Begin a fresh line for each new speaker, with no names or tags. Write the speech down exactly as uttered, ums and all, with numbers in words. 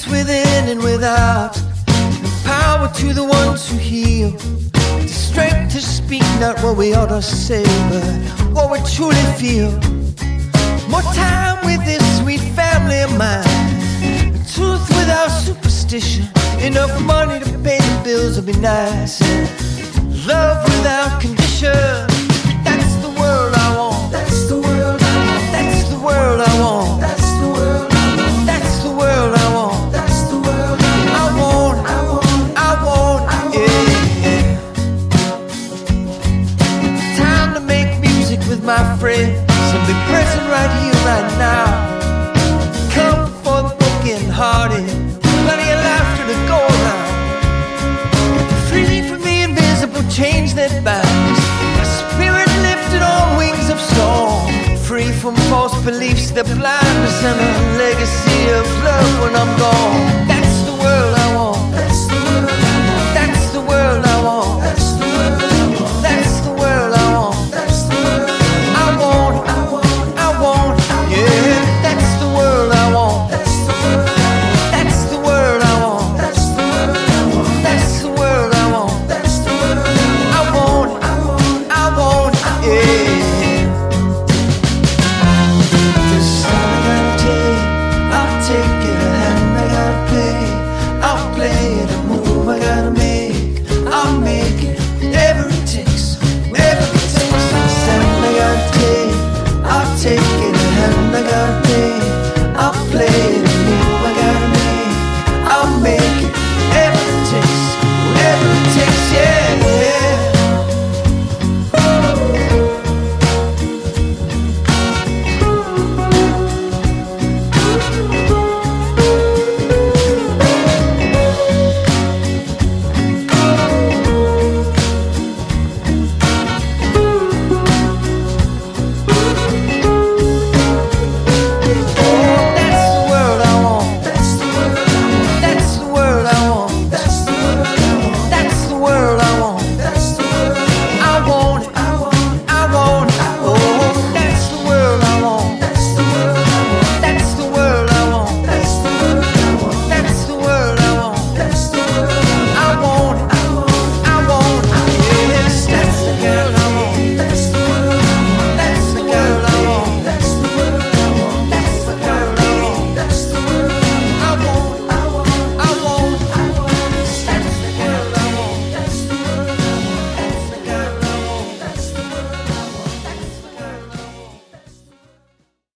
within and without. Power to the ones who heal. The strength to speak not what we ought to say, but what we truly feel. More time with this sweet family of mine. Truth without superstition. Enough money to pay the bills would be nice. Love without condition. That's the world I want. That's the world I want. That's the world I want. That's the world I want. That's the world I want. That's the world I want. I want. I want. Yeah, yeah. Time to make music with my friends and be present right here, right now. Come for the broken hearted. Plenty of laughter to go around. Free from the invisible chains that binds. My spirit lifted on wings of song. Free from false beliefs that blind us, and a legacy of love when I'm gone.